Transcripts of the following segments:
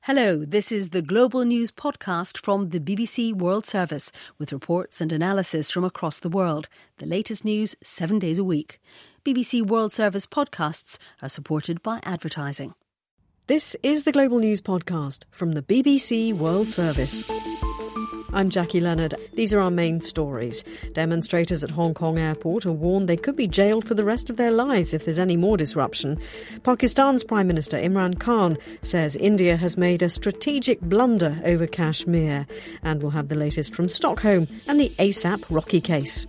Hello, this is the Global News podcast from the BBC World Service with reports and analysis from across the world. The latest news 7 days a week. BBC World Service podcasts are supported by advertising. This is the Global News podcast from the BBC World Service. I'm Jackie Leonard. These are our main stories. Demonstrators at Hong Kong airport are warned they could be jailed for the rest of their lives if there's any more disruption. Pakistan's Prime Minister Imran Khan says India has made a strategic blunder over Kashmir. And we'll have the latest from Stockholm and the ASAP Rocky case.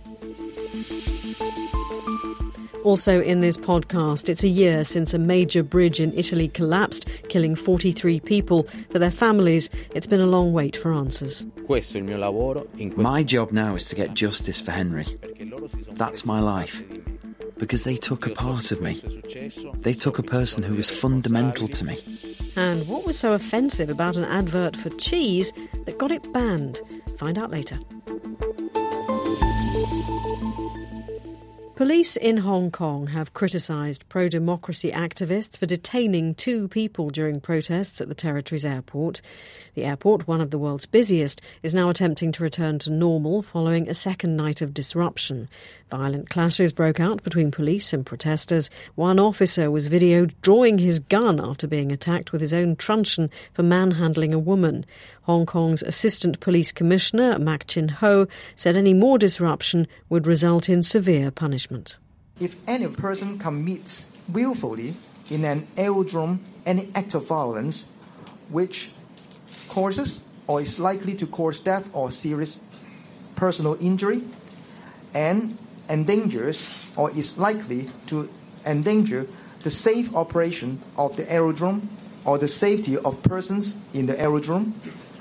Also in this podcast, it's a year since a major bridge in Italy collapsed, killing 43 people. For their families, it's been a long wait for answers. My job now is to get justice for Henry. That's my life. Because they took a part of me. They took a person who was fundamental to me. And what was so offensive about an advert for cheese that got it banned? Find out later. Police in Hong Kong have criticised pro-democracy activists for detaining 2 people during protests at the territory's airport. The airport, one of the world's busiest, is now attempting to return to normal following a second night of disruption. Violent clashes broke out between police and protesters. One officer was videoed drawing his gun after being attacked with his own truncheon for manhandling a woman. Hong Kong's Assistant Police Commissioner, Mak Chin Ho, said any more disruption would result in severe punishment. If any person commits willfully in an aerodrome any act of violence which causes or is likely to cause death or serious personal injury and endangers or is likely to endanger the safe operation of the aerodrome or the safety of persons in the aerodrome,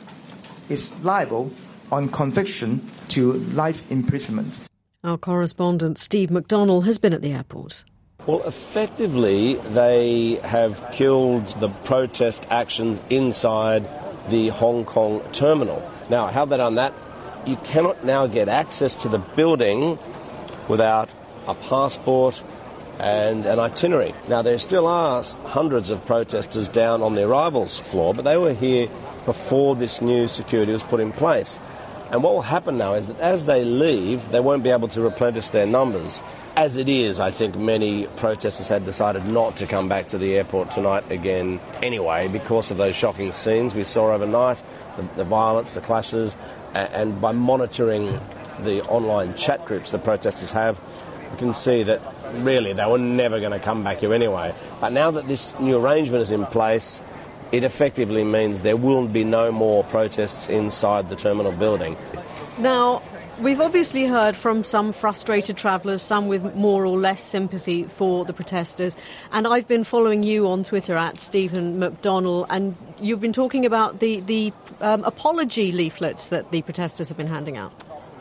is liable on conviction to life imprisonment. Our correspondent Steve McDonnell has been at the airport. Well, effectively, they have killed the protest actions inside the Hong Kong terminal. Now, how they done that? You cannot now get access to the building without a passport and an itinerary. Now, there still are hundreds of protesters down on the arrivals floor, but they were here before this new security was put in place. And what will happen now is that as they leave, they won't be able to replenish their numbers. As it is, I think many protesters had decided not to come back to the airport tonight again anyway because of those shocking scenes we saw overnight, the violence, the clashes, and by monitoring the online chat groups the protesters have, you can see that really they were never going to come back here anyway. But now that this new arrangement is in place, it effectively means there will be no more protests inside the terminal building. Now, we've obviously heard from some frustrated travellers, some with more or less sympathy for the protesters, and I've been following you on Twitter at Stephen McDonnell, and you've been talking about the apology leaflets that the protesters have been handing out.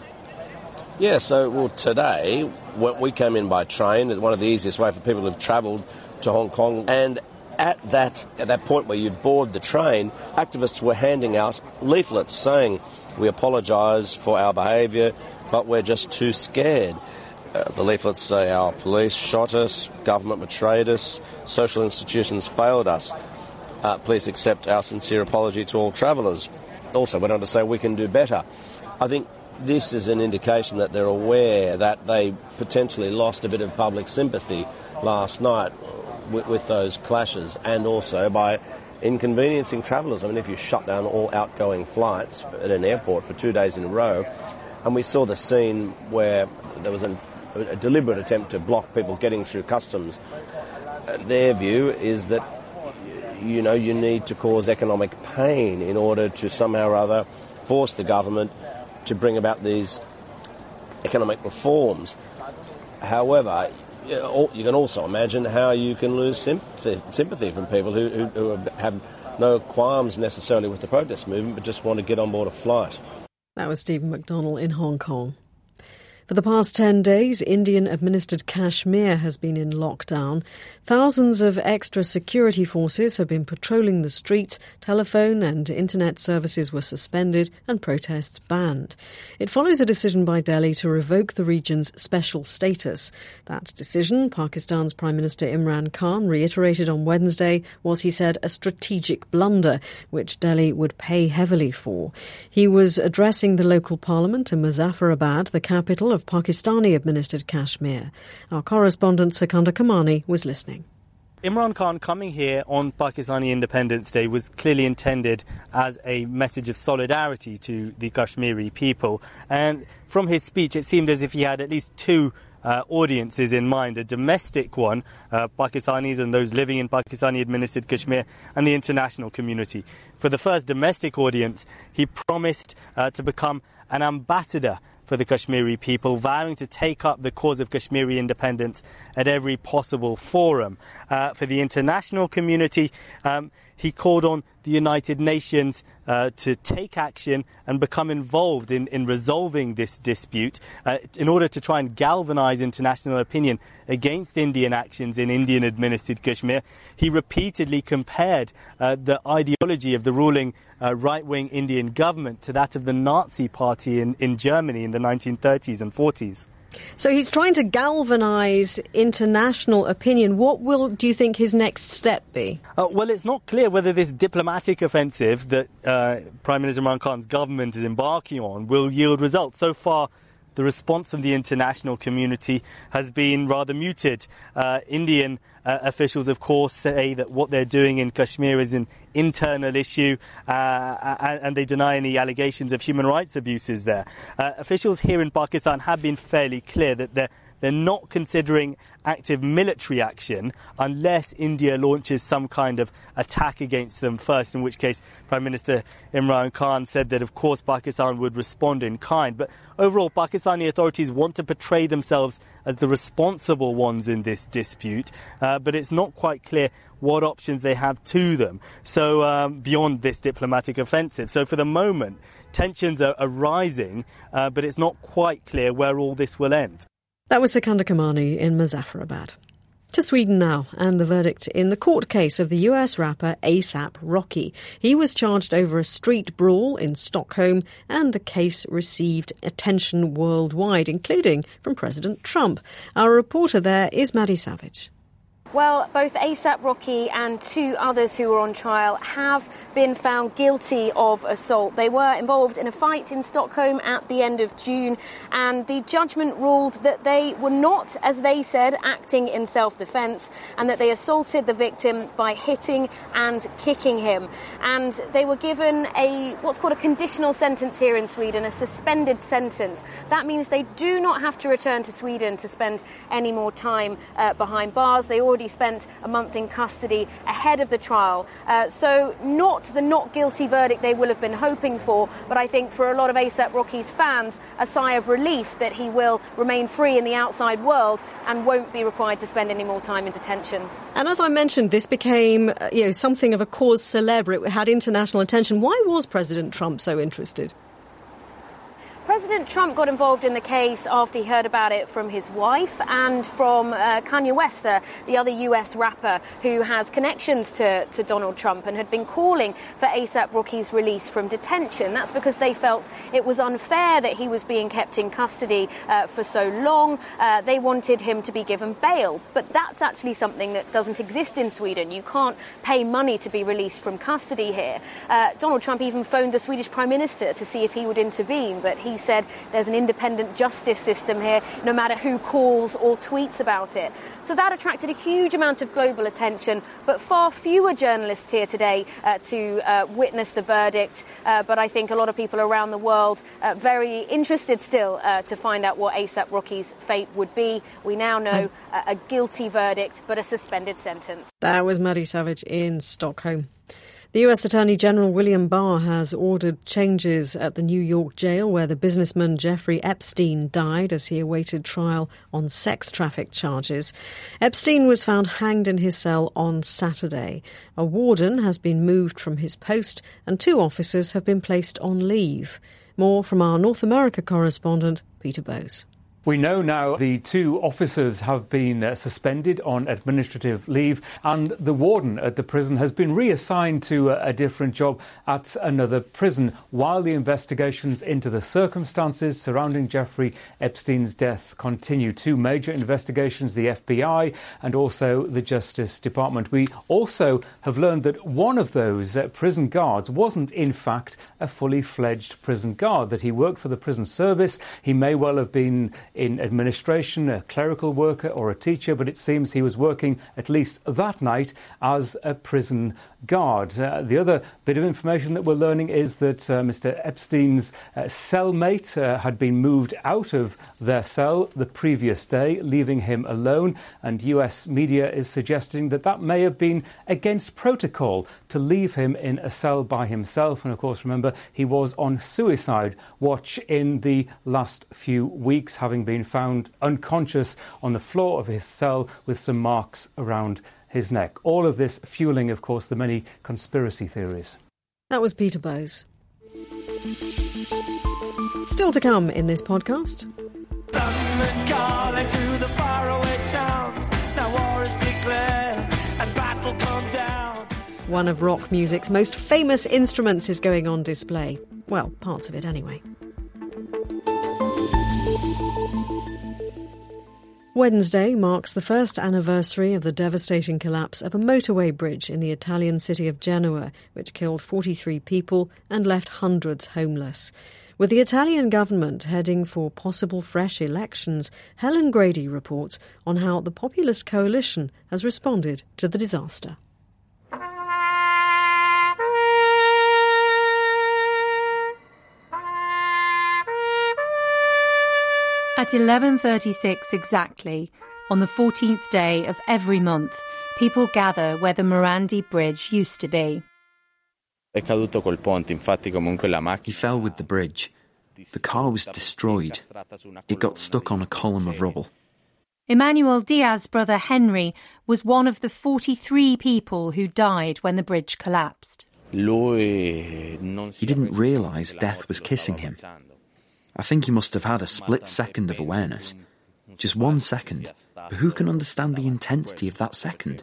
Yeah, so today, when we came in by train, it's one of the easiest ways for people who've travelled to Hong Kong, and at that point where you board the train, activists were handing out leaflets saying, "We apologise for our behaviour, but we're just too scared." The leaflets say our police shot us, government betrayed us, social institutions failed us. Please accept our sincere apology to all travellers. Also went on to say we can do better. I think this is an indication that they're aware that they potentially lost a bit of public sympathy last night with those clashes, and also by inconveniencing travellers. I mean, if you shut down all outgoing flights at an airport for 2 days in a row, and we saw the scene where there was a deliberate attempt to block people getting through customs, their view is that, you need to cause economic pain in order to somehow or other force the government to bring about these economic reforms. However, you can also imagine how you can lose sympathy from people who have no qualms necessarily with the protest movement but just want to get on board a flight. That was Stephen McDonnell in Hong Kong. For the past 10 days, Indian-administered Kashmir has been in lockdown. Thousands of extra security forces have been patrolling the streets, telephone and internet services were suspended and protests banned. It follows a decision by Delhi to revoke the region's special status. That decision, Pakistan's Prime Minister Imran Khan reiterated on Wednesday, was, he said, a strategic blunder, which Delhi would pay heavily for. He was addressing the local parliament in Muzaffarabad, the capital of Pakistani-administered Kashmir. Our correspondent Sikandar Kamani was listening. Imran Khan coming here on Pakistani Independence Day was clearly intended as a message of solidarity to the Kashmiri people. And from his speech, it seemed as if he had at least two audiences in mind, a domestic one, Pakistanis and those living in Pakistani-administered Kashmir, and the international community. For the first domestic audience, he promised to become an ambassador for the Kashmiri people, vowing to take up the cause of Kashmiri independence at every possible forum. For the international community, he called on the United Nations to take action and become involved in resolving this dispute in order to try and galvanise international opinion against Indian actions in Indian-administered Kashmir. He repeatedly compared the ideology of the ruling right-wing Indian government to that of the Nazi Party in Germany in the 1930s and 40s. So he's trying to galvanise international opinion. What do you think his next step be? Well, it's not clear whether this diplomatic offensive that Prime Minister Imran Khan's government is embarking on will yield results. So far, the response from the international community has been rather muted. Indian officials, of course, say that what they're doing in Kashmir is an internal issue, and they deny any allegations of human rights abuses there. Officials here in Pakistan have been fairly clear that they're not considering active military action unless India launches some kind of attack against them first, in which case Prime Minister Imran Khan said that, of course, Pakistan would respond in kind. But overall, Pakistani authorities want to portray themselves as the responsible ones in this dispute, but it's not quite clear what options they have to them. So beyond this diplomatic offensive. So for the moment, tensions are rising, but it's not quite clear where all this will end. That was Sikandar Kamani in Muzaffarabad. To Sweden now, and the verdict in the court case of the US rapper A$AP Rocky. He was charged over a street brawl in Stockholm, and the case received attention worldwide, including from President Trump. Our reporter there is Maddie Savage. Well, both A$AP Rocky and two others who were on trial have been found guilty of assault. They were involved in a fight in Stockholm at the end of June, and the judgment ruled that they were not, as they said, acting in self-defence, and that they assaulted the victim by hitting and kicking him. And they were given what's called a conditional sentence here in Sweden, a suspended sentence. That means they do not have to return to Sweden to spend any more time behind bars. They already spent a month in custody ahead of the trial. So not the not guilty verdict they will have been hoping for, but I think for a lot of A$AP Rocky's fans, a sigh of relief that he will remain free in the outside world and won't be required to spend any more time in detention. And as I mentioned, this became something of a cause célèbre. It had international attention. Why was President Trump so interested? President Trump got involved in the case after he heard about it from his wife and from Kanye West, the other US rapper who has connections to Donald Trump and had been calling for A$AP Rocky's release from detention. That's because they felt it was unfair that he was being kept in custody for so long. They wanted him to be given bail. But that's actually something that doesn't exist in Sweden. You can't pay money to be released from custody here. Donald Trump even phoned the Swedish Prime Minister to see if he would intervene, but he said there's an independent justice system here, no matter who calls or tweets about it. So that attracted a huge amount of global attention, but far fewer journalists here today to witness the verdict. But I think a lot of people around the world very interested still to find out what A$AP Rocky's fate would be. We now know a guilty verdict, but a suspended sentence. That was Maddie Savage in Stockholm. The US Attorney General William Barr has ordered changes at the New York jail where the businessman Jeffrey Epstein died as he awaited trial on sex traffic charges. Epstein was found hanged in his cell on Saturday. A warden has been moved from his post and 2 officers have been placed on leave. More from our North America correspondent, Peter Bowes. We know now the 2 officers have been suspended on administrative leave, and the warden at the prison has been reassigned to a different job at another prison while the investigations into the circumstances surrounding Jeffrey Epstein's death continue. 2 major investigations, the FBI and also the Justice Department. We also have learned that one of those prison guards wasn't in fact a fully fledged prison guard, that he worked for the prison service. He may well have been in administration, a clerical worker or a teacher, but it seems he was working at least that night as a prison guard. The other bit of information that we're learning is that Mr. Epstein's cellmate had been moved out of their cell the previous day, leaving him alone, and US media is suggesting that that may have been against protocol to leave him in a cell by himself. And of course, remember, he was on suicide watch in the last few weeks, having been found unconscious on the floor of his cell with some marks around his neck. All of this fueling, of course, the many conspiracy theories. That was Peter Bowes. Still to come in this podcast. London calling to the faraway towns. Now war is declared and battle come down. One of rock music's most famous instruments is going on display. Well, parts of it anyway. Wednesday marks the first anniversary of the devastating collapse of a motorway bridge in the Italian city of Genoa, which killed 43 people and left hundreds homeless. With the Italian government heading for possible fresh elections, Helen Grady reports on how the populist coalition has responded to the disaster. At 11:36 exactly, on the 14th day of every month, people gather where the Morandi Bridge used to be. He fell with the bridge. The car was destroyed. It got stuck on a column of rubble. Emmanuel Diaz's brother Henry was one of the 43 people who died when the bridge collapsed. He didn't realise death was kissing him. I think he must have had a split second of awareness. Just 1 second. But who can understand the intensity of that second?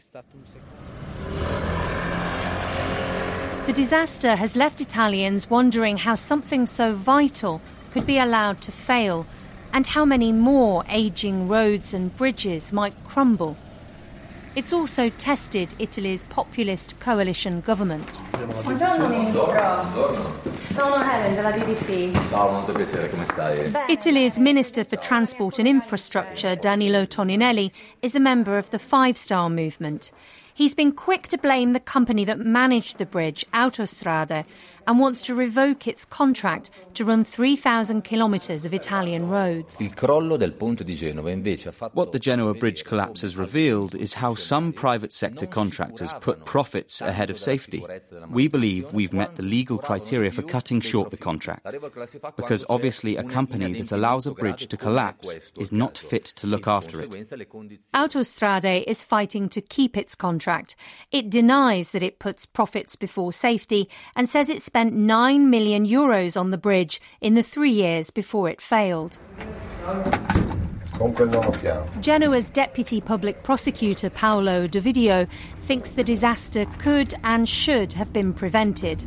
The disaster has left Italians wondering how something so vital could be allowed to fail, and how many more ageing roads and bridges might crumble. It's also tested Italy's populist coalition government. Buongiorno Ministro. Sono Helen della BBC. Ciao, molto piacere, come stai? Italy's Minister for Transport and Infrastructure, Danilo Toninelli, is a member of the Five Star movement. He's been quick to blame the company that managed the bridge, Autostrade, and wants to revoke its contract to run 3,000 kilometres of Italian roads. What the Genoa bridge collapse has revealed is how some private sector contractors put profits ahead of safety. We believe we've met the legal criteria for cutting short the contract, because obviously a company that allows a bridge to collapse is not fit to look after it. Autostrade is fighting to keep its contract. It denies that it puts profits before safety and says it spent €9 million on the bridge in the 3 years before it failed. Genoa's deputy public prosecutor Paolo Dovidio thinks the disaster could and should have been prevented.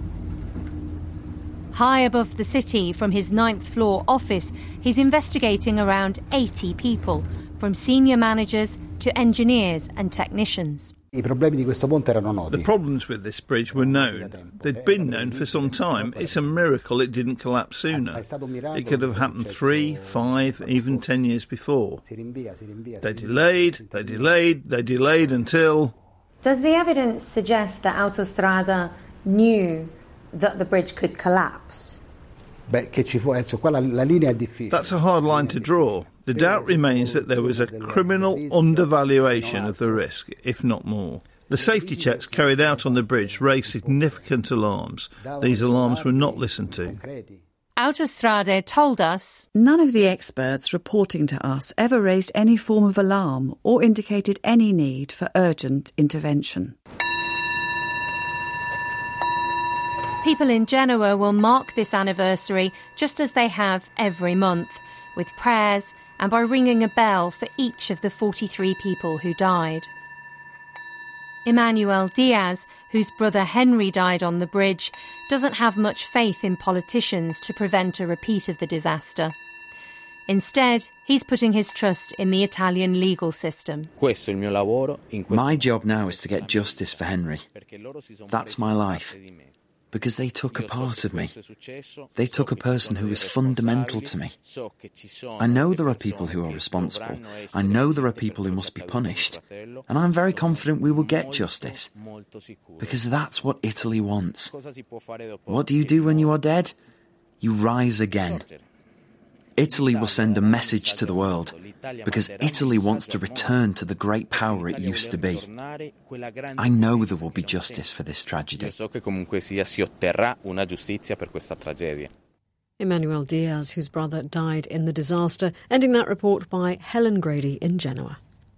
High above the city, from his 9th floor office, he's investigating around 80 people, from senior managers to engineers and technicians. The problems with this bridge were known. They'd been known for some time. It's a miracle it didn't collapse sooner. It could have happened 3, 5, even 10 years before. They delayed until... Does the evidence suggest that Autostrade knew that the bridge could collapse? That's a hard line to draw. The doubt remains that there was a criminal undervaluation of the risk, if not more. The safety checks carried out on the bridge raised significant alarms. These alarms were not listened to. Autostrade told us, none of the experts reporting to us ever raised any form of alarm or indicated any need for urgent intervention. People in Genoa will mark this anniversary just as they have every month, with prayers and by ringing a bell for each of the 43 people who died. Emmanuel Diaz, whose brother Henry died on the bridge, doesn't have much faith in politicians to prevent a repeat of the disaster. Instead, he's putting his trust in the Italian legal system. My job now is to get justice for Henry. That's my life. Because they took a part of me. They took a person who was fundamental to me. I know there are people who are responsible. I know there are people who must be punished. And I'm very confident we will get justice. Because that's what Italy wants. What do you do when you are dead? You rise again. Italy will send a message to the world, because Italy wants to return to the great power it used to be. I know there will be justice for this tragedy. Emmanuel Diaz, whose brother died in the disaster, ending that report by Helen Grady in Genoa.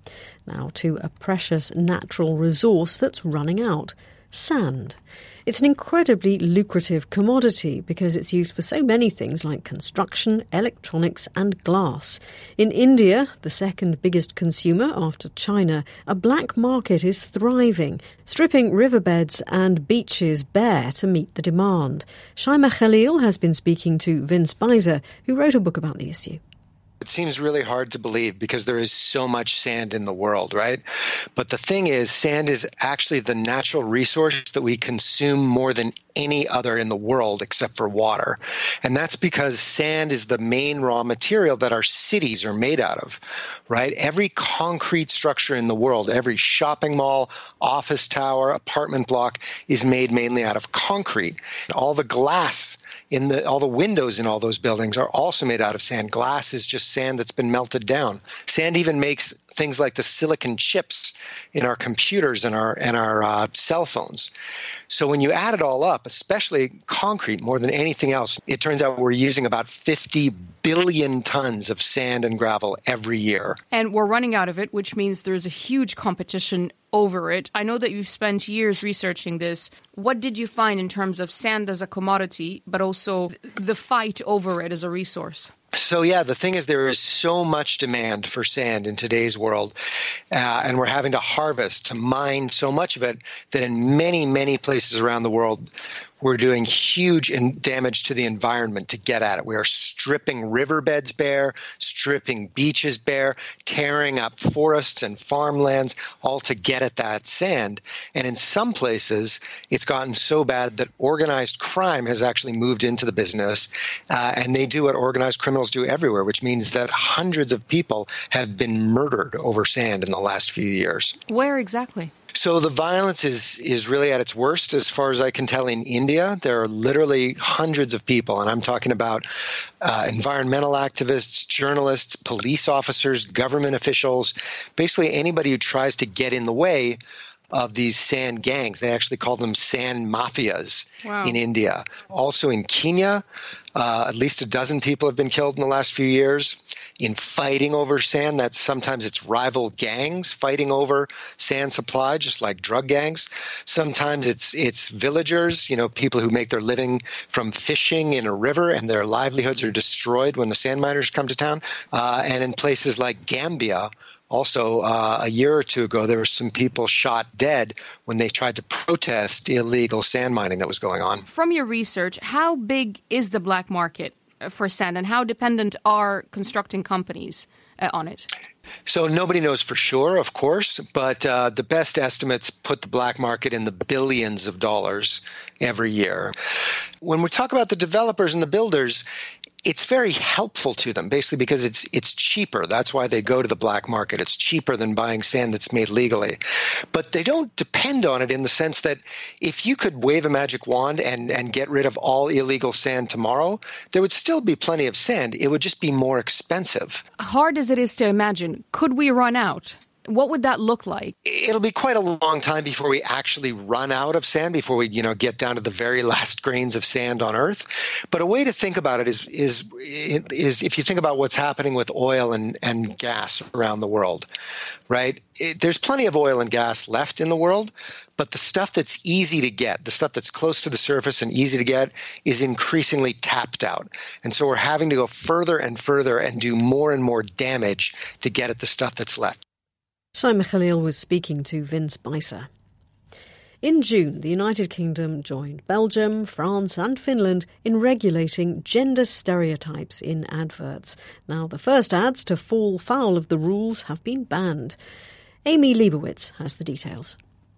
Now to a precious natural resource that's running out: sand. It's an incredibly lucrative commodity because it's used for so many things like construction, electronics and glass. In India, the second biggest consumer after China, a black market is thriving, stripping riverbeds and beaches bare to meet the demand. Shaima Khalil has been speaking to Vince Beiser, who wrote a book about the issue. It seems really hard to believe because there is so much sand in the world, right? But the thing is, sand is actually the natural resource that we consume more than any other in the world except for water. And that's because sand is the main raw material that our cities are made out of, right? Every concrete structure in the world, every shopping mall, office tower, apartment block is made mainly out of concrete. All the glass all the windows in all those buildings are also made out of sand. Glass is just sand that's been melted down. Sand even makes things like the silicon chips in our computers and our cell phones. So when you add it all up, especially concrete more than anything else, it turns out we're using about 50 billion tons of sand and gravel every year. And we're running out of it, which means there's a huge competition over it. I know that you've spent years researching this. What did you find in terms of sand as a commodity, but also the fight over it as a resource? So, yeah, the thing is there is so much demand for sand in today's world, and we're having to harvest, to mine so much of it that in many, many places around the world, we're doing huge damage to the environment to get at it. We are stripping riverbeds bare, stripping beaches bare, tearing up forests and farmlands, all to get at that sand. And in some places, it's gotten so bad that organized crime has actually moved into the business, and they do what organized criminals do everywhere, which means that hundreds of people have been murdered over sand in the last few years. Where exactly? So the violence is really at its worst, as far as I can tell, in India. There are literally hundreds of people, and I'm talking about environmental activists, journalists, police officers, government officials, basically anybody who tries to get in the way of these sand gangs. They actually call them sand mafias in India. Also in Kenya, at least a dozen people have been killed in the last few years in fighting over sand. That sometimes it's rival gangs fighting over sand supply, just like drug gangs. Sometimes it's villagers, people who make their living from fishing in a river, and their livelihoods are destroyed when the sand miners come to town. And in places like Gambia, also, a year or two ago, there were some people shot dead when they tried to protest illegal sand mining that was going on. From your research, how big is the black market for sand, and how dependent are constructing companies on it? So nobody knows for sure, of course, but the best estimates put the black market in the billions of dollars every year. When we talk about the developers and the builders, it's very helpful to them, basically because it's cheaper. That's why they go to the black market. It's cheaper than buying sand that's made legally. But they don't depend on it in the sense that if you could wave a magic wand and get rid of all illegal sand tomorrow, there would still be plenty of sand. It would just be more expensive. Hard as it is to imagine, could we run out? What would that look like? It'll be quite a long time before we actually run out of sand, before we, get down to the very last grains of sand on Earth. But a way to think about it is if you think about what's happening with oil and gas around the world, right? There's plenty of oil and gas left in the world, But the stuff that's easy to get, the stuff that's close to the surface and easy to get, is increasingly tapped out. And so we're having to go further and further and do more and more damage to get at the stuff that's left. Shaima Khalil was speaking to Vince Beiser. In June, the United Kingdom joined Belgium, France and Finland in regulating gender stereotypes in adverts. Now, the first ads to fall foul of the rules have been banned. Amy Leibowitz has the details.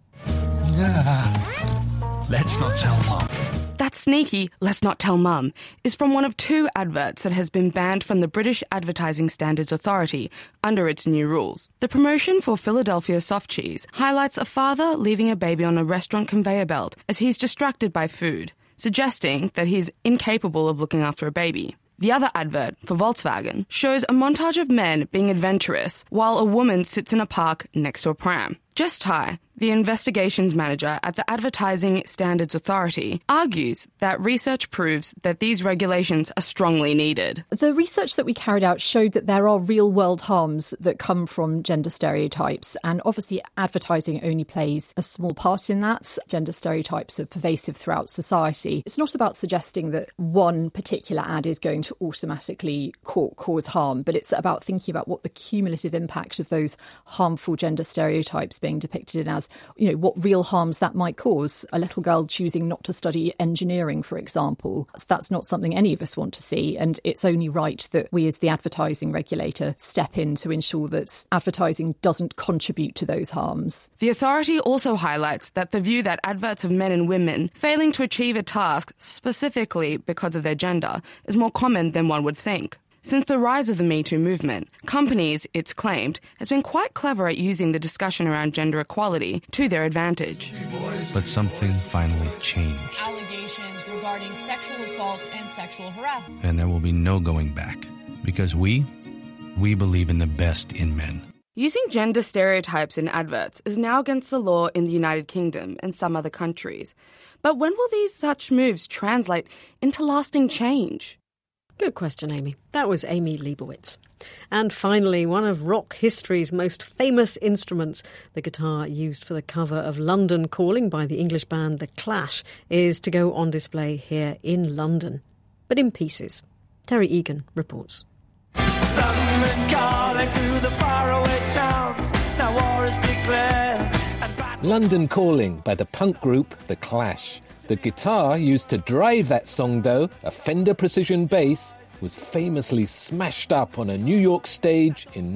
Let's not tell Mum. That sneaky "let's not tell Mum" is from one of 2 adverts that has been banned from the British Advertising Standards Authority under its new rules. The promotion for Philadelphia soft cheese highlights a father leaving a baby on a restaurant conveyor belt as he's distracted by food, suggesting that he's incapable of looking after a baby. The other advert, for Volkswagen, shows a montage of men being adventurous while a woman sits in a park next to a pram. Jess Tai, the investigations manager at the Advertising Standards Authority, argues that research proves that these regulations are strongly needed. The research that we carried out showed that there are real-world harms that come from gender stereotypes, and obviously advertising only plays a small part in that. Gender stereotypes are pervasive throughout society. It's not about suggesting that one particular ad is going to automatically cause harm, but it's about thinking about what the cumulative impact of those harmful gender stereotypes being depicted in as, what real harms that might cause. A little girl choosing not to study engineering, for example. That's not something any of us want to see, and it's only right that we as the advertising regulator step in to ensure that advertising doesn't contribute to those harms. The authority also highlights that the view that adverts of men and women failing to achieve a task specifically because of their gender is more common than one would think. Since the rise of the Me Too movement, companies, it's claimed, has been quite clever at using the discussion around gender equality to their advantage. But something finally changed. Allegations regarding sexual assault and sexual harassment. And there will be no going back, because we believe in the best in men. Using gender stereotypes in adverts is now against the law in the United Kingdom and some other countries. But when will these such moves translate into lasting change? Good question, Amy. That was Amy Leibowitz. And finally, one of rock history's most famous instruments, the guitar used for the cover of London Calling by the English band The Clash, is to go on display here in London, but in pieces. Terry Egan reports. London calling to the faraway towns. Now war is declared. London Calling by the punk group The Clash. The guitar used to drive that song, though, a Fender Precision bass, was famously smashed up on a New York stage in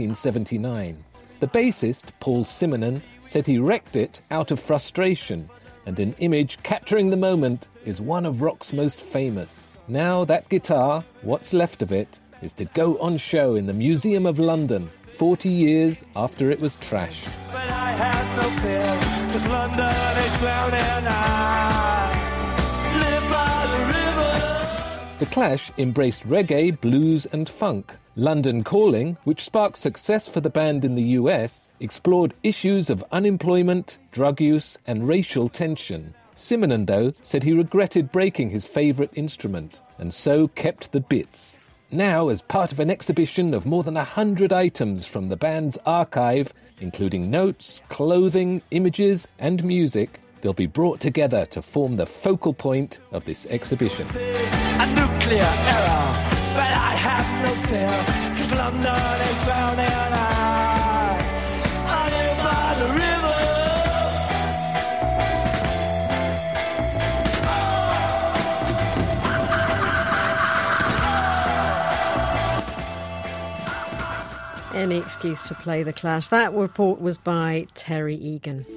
1979. The bassist, Paul Simonon, said he wrecked it out of frustration, and an image capturing the moment is one of rock's most famous. Now that guitar, what's left of it, is to go on show in the Museum of London, 40 years after it was trashed. But I have no fear, 'cause London is drowning. I live by the river. The Clash embraced reggae, blues and funk. London Calling, which sparked success for the band in the US, explored issues of unemployment, drug use and racial tension. Simonon, though, said he regretted breaking his favourite instrument, and so kept the bits. Now, as part of an exhibition of more than 100 items from the band's archive, including notes, clothing, images and music, they'll be brought together to form the focal point of this exhibition. A nuclear error, but I have no fear, 'cause London is drowning. I live by the river. Any excuse to play The Clash. That report was by Terry Egan.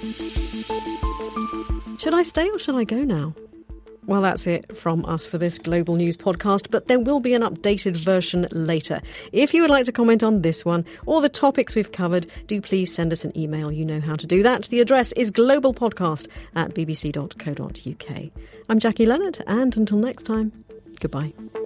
Should I stay or should I go now? Well, that's it from us for this Global News podcast, but there will be an updated version later. If you would like to comment on this one or the topics we've covered, do please send us an email. You know how to do that. The address is globalpodcast@bbc.co.uk. I'm Jackie Leonard, and until next time, goodbye.